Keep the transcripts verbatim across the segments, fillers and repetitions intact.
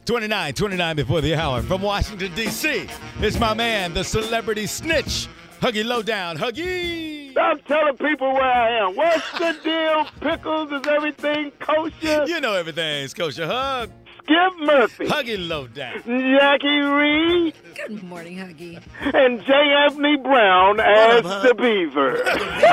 twenty-nine, twenty-nine before the hour. From Washington, D C, it's my man, the celebrity snitch, Huggy Lowdown. Huggy! Stop telling people where I am. What's the deal? Pickles, is everything kosher? You know everything's kosher. Hug. Skip Murphy. Huggy Lowdown. Jackie Reed. Good morning, Huggy. And J. Anthony Brown as up, the Beaver.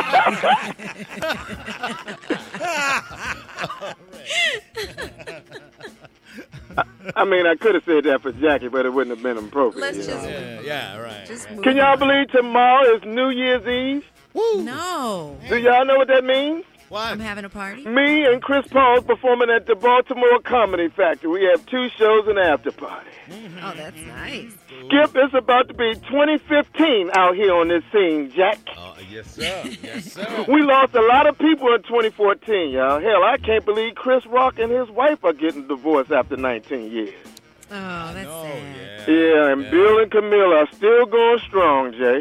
I, I mean, I could have said that for Jackie, but it wouldn't have been appropriate. Let's you know? just, Yeah, yeah, right. just move Can y'all on. believe tomorrow is New Year's Eve? Woo. No. Do y'all know what that means? Why? I'm having a party? Me and Chris Paul's performing at the Baltimore Comedy Factory. We have two shows and an after party. Oh, that's nice. Skip, it's about to be twenty fifteen out here on this scene, Jack. Uh, yes, sir. Yes, sir. We lost a lot of people in twenty fourteen, y'all. Hell, I can't believe Chris Rock and his wife are getting divorced after nineteen years. Oh, that's Oh, sad. yeah. Yeah, and Yeah. Bill and Camilla are still going strong, Jay.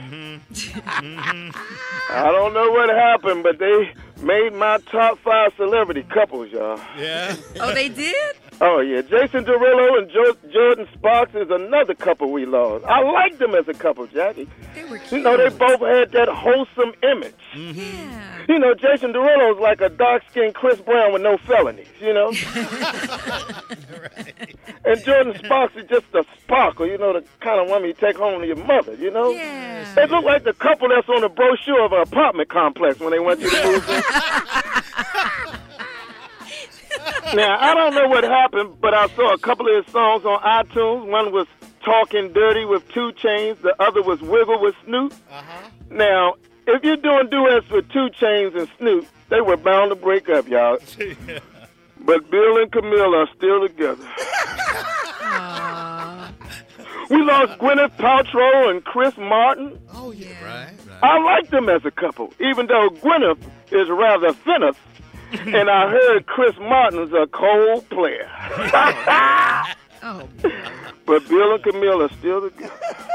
I don't know what happened, but they made my top five celebrity couples, y'all. Yeah. Oh, they did? Oh, yeah. Jason Derulo and jo- Jordan Sparks is another couple we lost. I liked them as a couple, Jackie. They were cute. You know, they both had that wholesome image. Yeah. You know, Jason Derulo's like a dark-skinned Chris Brown with no felonies, you know? Right. And Jordan Sparks is just a sparkle, you know, the kind of woman you take home to your mother, you know? Yeah. They look like the couple that's on the brochure of an apartment complex when they went to the movie. Now, I don't know what happened, but I saw a couple of his songs on iTunes. One was Talking Dirty with two Chainz. The other was Wiggle with Snoop. Uh-huh. Now, if you're doing duets with two Chainz and Snoop, they were bound to break up, y'all. But Bill and Camille are still together. Aw. We lost Gwyneth Paltrow and Chris Martin. Oh, yeah. Right, right. I like them as a couple, even though Gwyneth is rather thinneth, and I heard Chris Martin's a cold player. Oh, But Bill and Camille are still together.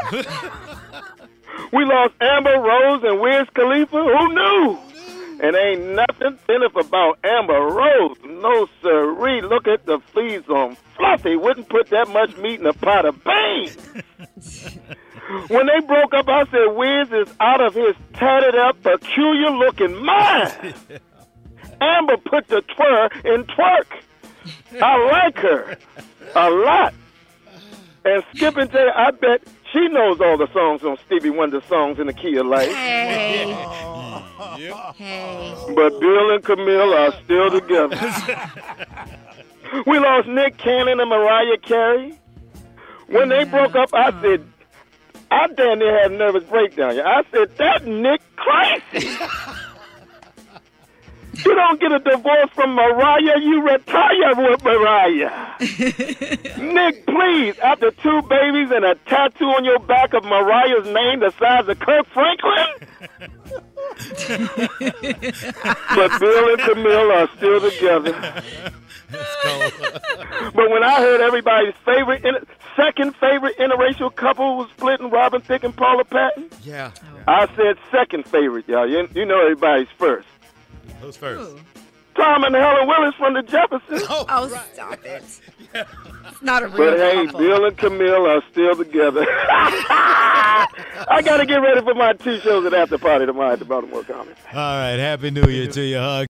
We lost Amber Rose and Wiz Khalifa. Who knew? And ain't nothing enough about Amber Rose. No, sirree. Look at the fleas on Fluffy. Wouldn't put that much meat in a pot of beans. When they broke up, I said, Wiz is out of his tatted up, peculiar-looking mind. Amber put the twir in twerk. I like her a lot. And Skip and Jay, I bet she knows all the songs on Stevie Wonder's songs in the key of life. hey. Yep. Hey. But Bill and Camille are still together. We lost Nick Cannon and Mariah Carey. When they broke up, I said, I damn near had a nervous breakdown. I said, that Nick crazy. You don't get a divorce from Mariah, you retire with Mariah. Nick, please, after two babies and a tattoo on your back of Mariah's name the size of Kirk Franklin? But Bill and Camille are still together. But when I heard everybody's favorite, inter- second favorite interracial couple was splitting, Robin Thicke and Paula Patton, Yeah. I said second favorite, y'all. You, you know everybody's first. Who's first? Ooh. Tom and Helen Willis from the Jeffersons. Oh, Oh, right. stop it. It's not a real But hey, couple. Bill and Camille are still together. I got to get ready for my two shows at After Party tomorrow at the Baltimore Comedy. All right. Happy New Year to you, Hug.